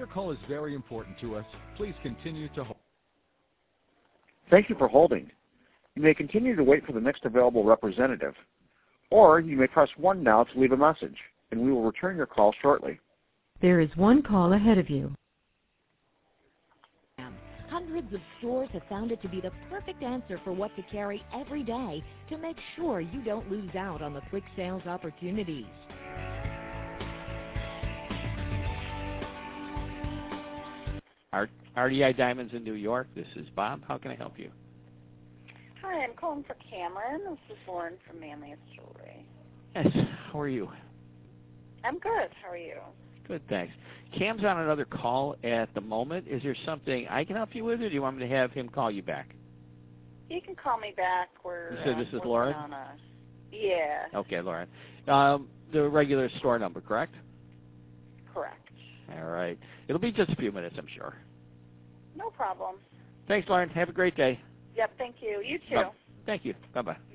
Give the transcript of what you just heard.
your call is very important to us. Please continue to hold. Thank you for holding. You may continue to wait for the next available representative, or you may press 1 now to leave a message, and we will return your call shortly. There is one call ahead of you. Hundreds of stores have found it to be the perfect answer for what to carry every day to make sure you don't lose out on the quick sales opportunities. RDI Diamonds in New York. This is Bob. How can I help you? Hi, I'm calling for Cameron. This is Lauren from Manlius Jewelry. Yes. How are you? I'm good. How are you? Good, thanks. Cam's on another call at the moment. Is there something I can help you with, or do you want me to have him call you back? You can call me back. You said this is Lauren? Yeah. Okay, Lauren. The regular store number, correct? Correct. All right. It'll be just a few minutes, I'm sure. No problem. Thanks, Lauren. Have a great day. Yep, thank you. You too. Thank you. Bye-bye.